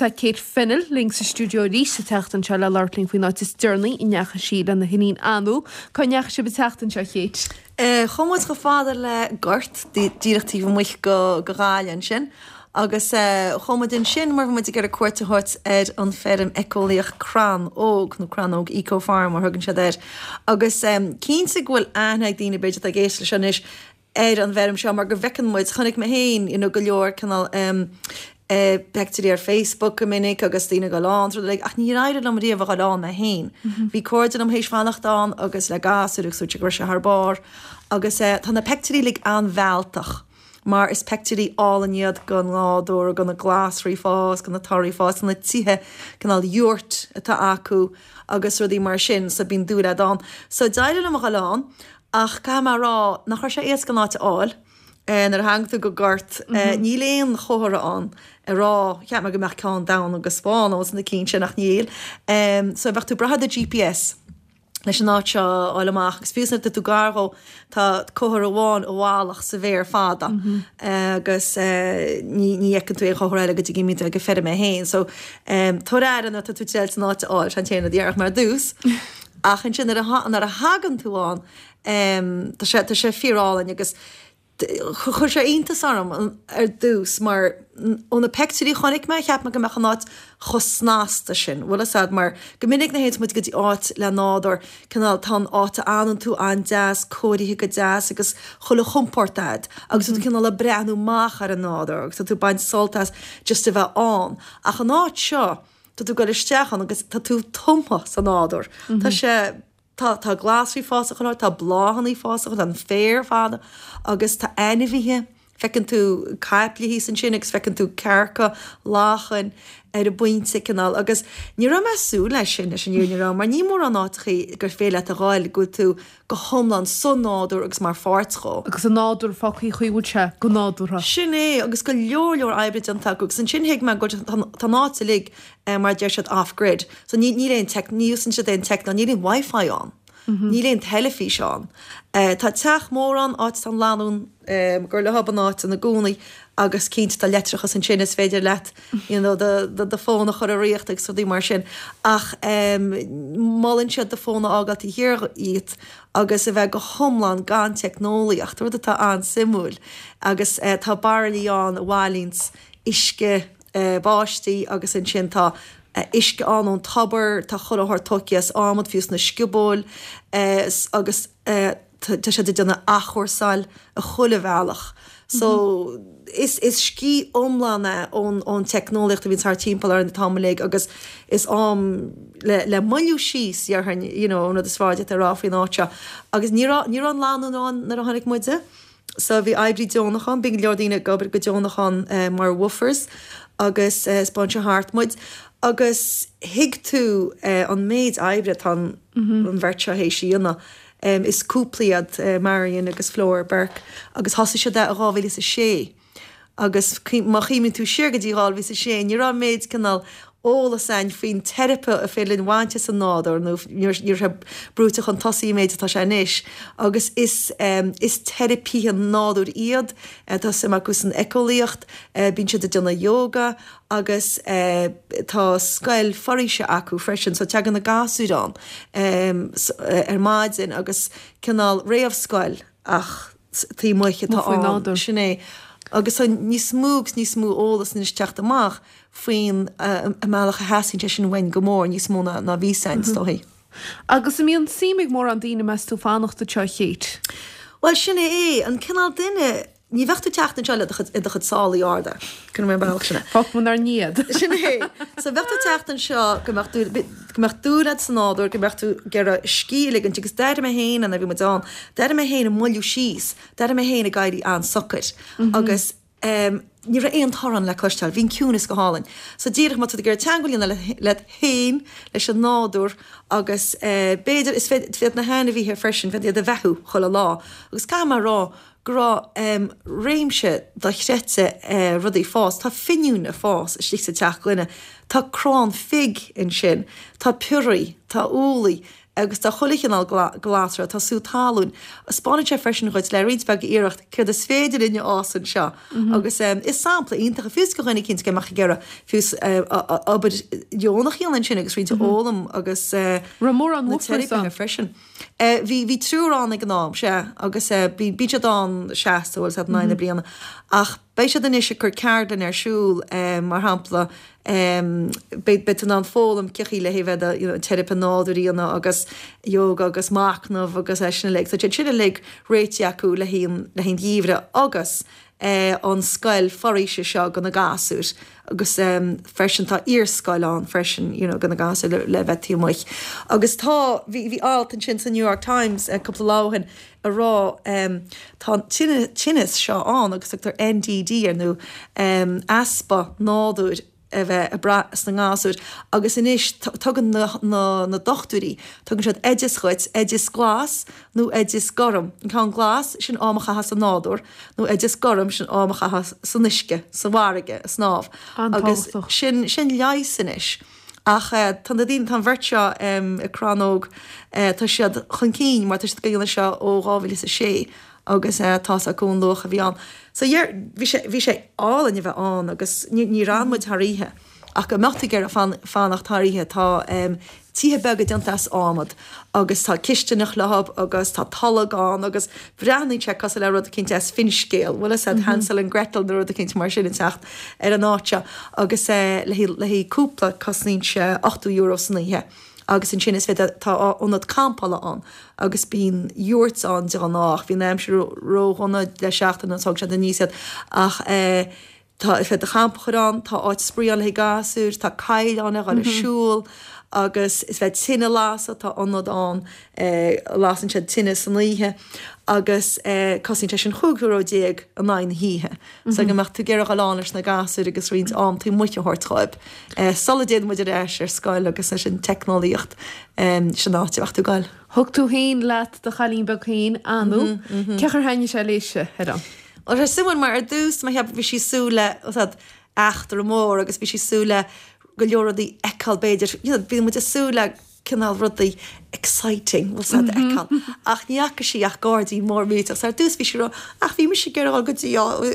tá Kate Fennell link sa studio rís sa teachtan se le lartling faoin áit is Journey i necha siad an na hinín anú, Coneach se be teachtan se Kate. Chomod go fáidir le gort dírechtí muich go gáilean sin, agus chomod in sin mar muid gur a cuairte hort an ferm ecóíoch crán óg nó cránóg eco-farm or thugann se agus cínsa ghfuil anhaag dína beidir a géisle sin is an bherm se mar go bhecin muid chunig me héin in go leor canal bacteria ar Facebook go minic agus tína go lán ach ní raide am riomh go lán na héin. Bhí cordin am hééis fannachtán agus le gasúach súte gur se thbar agus tá na pectorí lig an bhealtach. Mar is pectorí álaníad gan ládó gan na glasrí fás gan na tarí fás an na tithe canál dúirt atá acu agus rudí mar sin sa bín dúra an. So daile am go lán ach ga rá nach sé éas gan náte áil ar hangtu go gart ní léon chóthra an rá cheap me go meach cáin da agus spáin os na cín sin nach níl. So bheith tú brahad a GPS leis an náit seo áileach agus fiúsna tú garó tá cóthir amháin óhálaach sa bhéir fada agus ní ecinn tú chothréile go gimí go fer mé héin. So thoráan tú téilt náte áil an téanana dhearach mar dús ach an sin ar a hagan túáin tá sé fiálainn agus chuir sé iontas arm ar dús mar ónna pectorí chonig me cheap me go mecha náid chosnáasta sin bhfuil sad mar go minic na héad mu go dtí áit le nádor canál tá áta anan tú an jazz cóirithe go jazz agus chola chumportad agus tú cinál le breanú máach ar an nádor agus tú baint soltas just a bheith an ach an áit seo tá tú go isteachan agus tá tú tompa san nádor Tá sé Tá glasí fása chuir tá bláhannaí fása chu an fér fáda agus tá ainmhíthe fecinn tú caiplihí san sin agus fecinn tú cearcha láchan ar a buinte canál agus ní ra meú lei sin sin dúrá mar ní mór an átaí gur féile a gáil go tú go thomlan son nádur agus mar fartá. Agus an nádur fachaí chuúil se go nádúra. Sin é agus go leor eibrid an tagus san sin héic me go tá náta lig mar deir siad off-grid. So ní réon níos san si éon tech ní réon Wi-Fi an. Ní réon telefís an. Tá teach mór an áit an láún gur le haban áit an na gúnaí agus cinint tá letrachas an sin is féidir leit de fóna chur a riocht ag so dí mar sin. Ach mallinn siad de fóna ágat i hir iad agus a bheith go thomlan gan technólaíocht ruda tá an simúil agus tá barlaí an bhálíns isce báistí agus an sin tá isce an tabar tá chur tokias ámod fiús na sciúból agus tá sé duna achorsáil a chola bhealach. So is cí omlána ón technólacht a vín haar timppla ar na tamlaigh agus is le maiú síos arhann na sváide a ráfrií náte agus ní an láúán na a hannig muide. So bhí eibrí Jonachan, big leordíine gobar go Jonachan mar woofers agus spáinte hartmuid. Agus hiig tú an méid ebre an bhirte hééis síonna is cúpliad Marion agus Flór Burke agus hasí se de a ráhí is a sé. Agus má chiiminn tú siir go dtí ráhí a sé, ní ra méid canál ólas ein faoin terape a félinn bhainte san nádor nó níor se brúteach an tosaí méid atá sé níis. Agus is terapí an nádor iad tá sem agus an ecóíocht bín si de duna yoga agus tá scail foríise acu freisin so tegan na gasúrán ar maidin agus canál réamh scail ach tí muiche tá nádor sinné. Agus níos smú ólas níos techt amach faoin a meach a hasín te sin bhain gomór níos mó na bhísain stohí. Agus im íon síimigh mór an daine meas tú fánachta teo chéit. Well sinna an cinál duine ní bhechtú teachtain seile i chud sálaí áda chun mé bailach sinna. Fach man ar níiad. Sinna é. Sa bhechtú teachtain seo gomeach dúrad san nádor go mechtú gur a scílig an tugus deir mé héin an a bhí mu an. Deir mé héin a muliú síos, deir mé héin a gaiirí an socket. Agus ní ra éon thoran le costal, hín cúnas go hálainn. So díirech mat gur teangolín le héin leis an nádor agus béidir is fé na hána bhí hir freisin fe a bheithú chola lá. Agus cá mar rá gra réimse da chréte rudí fás, tá finiún a fás is slí sa teach glunne, tá crán fig in sin, tá purí, tá úlaí, agus tá cholichanál glásra tá sútáún a Spáine sé freisin chuid le ridsbeg iirecht chu a svéidir inne ásan seo agus is sampla ionintach a fiús go chuinnig cinint meach gera fiús Jónach íon sin agus rinte ólam agus Ramór an freisin. Bhí trúrán ag gnám sé agus bíideán 16 9 bliana ach béise den is gur ceardan siúl mar hapla beit an fólam ceí le héh teipe náúíanana agus yoga agus mácnamh agus sinna le. Tá sinna le réiti acu le hín díomhre agus an scail foríise seo gan na gasúr agus freisin tá írscailán freisin gan na gasú le bheití muich. Agus tá bhí alt an sin sa New York Times couple láhan a rá tá tinnis seo an agus tar NDD ar nó aspa náúr a bheith a bras na gáúir, agus inis tugan na dochtúí, tugann siad éidir chuid, éidir glás nó éidir gorum. Cá glás sin ámacha has a nádúr, nó éidir gorum sin ámacha has san isce, sa bharige, a snáb. Agus sin leisanis. Ach tan a dín tan bhirt a cránóg tá siad chun cín mar tuis gaile seo ó gáhfuil sa sé. agus tá a gún locha bhí an. So bhí sé álan a bheith an agus ní ranmuid tharíthe ach go meachta gur a fánach tharíthe tá títhe begad antas ámad agus tá ciistenach lehab agus tá talagán agus breannaí te cos le rud a cinnte finscéal bhfuil sé Hansel an Gretel na rud a cinnte mar sin techt ar an áte agus le hí cúpla cosnín se 8 euro saníthe. Agus in sin is tá ónad campala an, agus bín dúirt an de an nach, hí neim se róhonna le seachtain an tug se den níosiad ach tá is a champacharán, tá áit spríal le gasúr, tá caiil anna a siúl, agus is bheith tinine lása tá ónad an lásan se tinine san líthe, agus cosín te sin chuúró déag a 9 híthe. So go mecht tú ggéire alánis na gasú agus rins am tú muite hortráib. Solidéad muidir éis ar scail agus sin technolíocht sin áteachú gáil. Thug tú haon leat de chalín be chéin anú, cechar haine sé léise heran. Or simon mar ar dús mai heb bhí sí súle achtar mór agus bhí sí súle go leoradí eáil beidir. Bí mu a súle cinál rudaí exciting was eáil. Ach níacha sí ach gádaí mór míach ar dús bhí sé ach bhí me sé gur á gotí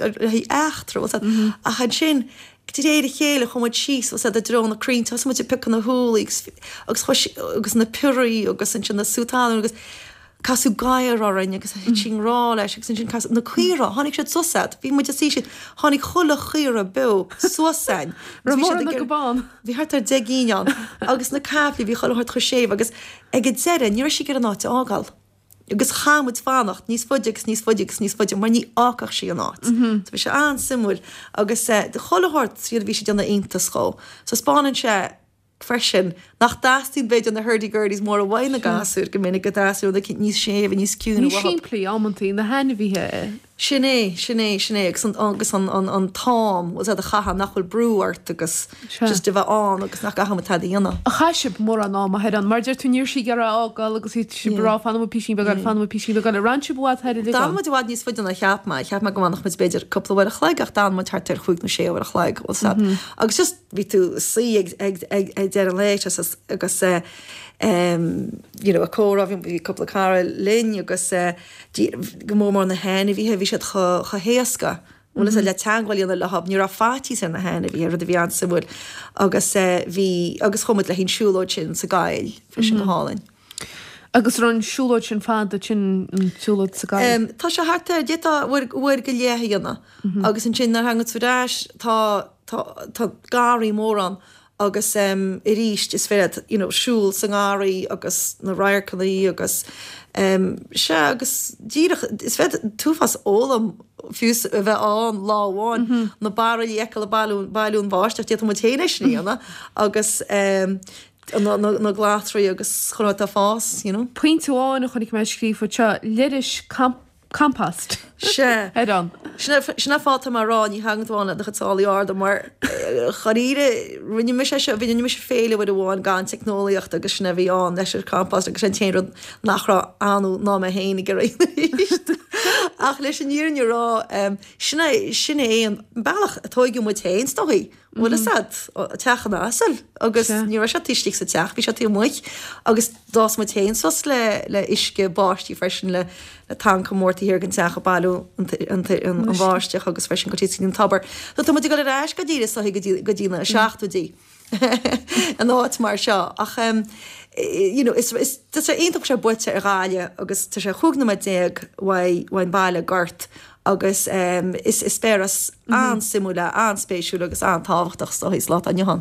achtar a chan sin réidir chéile chumid síos was a drón na crin tá mu pic na húlaigh agus na puí agus an sin na sútáin agus casú gaiir árain agus sin rá leis sin na cuiire hánig sé sosad, bhí mu sí sin hánig chola chuire be sosain Ramór na gobán. Bhí hart ar degíán agus na capí bhí chohart chu séh agus ag deire níor si gur an áte ágal. Agus chamuid fannacht níos fuidegus mar ní ácach sí an áit. Tá bhí sé an simúil agus de cholahart siad bhí sé deanna intas có. So Spáin sé freisin nach dastín beidir na hurdy-gurdies mór a bhhaine gasúr go minic go dasú de níos séh níos cún. Ní siimplí ammantaí na hena bhíthe. Sinné agus an tám was a chaha nachfuil brúart agus just de bheith an agus nach gahamad dhéana. A chaisib mór an ná head an mardir túníir sí gar ágáil agus si bra fanna písí be fanna písí be a ranse buá head. Dáid bhád níos fuidir cheapma go bhannach mit beidir coppla bhar a chleig ach dáid tar chuig na séhar a chleig agus just ví tú sí ag de an léit agus a córahín bhí coppla cara lin agus go mór na hena bhí bhí sé chahéasca. Muna le teanghilíonna lehab ní a fátí san na hena bhí ar a bhí an samúil agus bhí agus chumid le hín siúlóid sin sa gail fi sin hálainn. Agus ran siúlóid sin fáda sin siúlóid sa gail. Tá se hartta déta bhfuir go léthaíonna agus an sin ar hangad fudáis tá garí mór an agus i ríist is féad siúl san gáirí agus na raircaí agus se agus díirech is fed túfas ólam fiús a bheith an láháin na barí eiceil bailún báisteach tí mu téineisníanana agus na gláthraí agus chorá a fás. Pointúáin chunig me scrífa te liris campast. Se an. Sinna fáta mar rá í hangháinna de chatáí arda mar choíre rinne me bhí me féile bud bháin gan technoliaocht agus sinna bhí an leis campás agus sin téad nachrá anú ná a hénig gur ach leis an nírin rá sinna é an bailach a tóigú mu tain stoí. Bhfuil sad techan asal agus ní se tíistí sa teach bhí se tí muich agus dás mu tain sos le isce báistí freisin le tan mórtaí hir an techa bailú an bháisteach agus freisin go tíín tabar. Tá mu go le ráis go díra sa go dtína seachtúdí. An áit mar seo ach is aonach sé buite ar gáile agus tá sé chuúgna déag bhain bailile gart agus is spéras an simúla an spéisiú agus an táhachtach sa hís lá an Johan.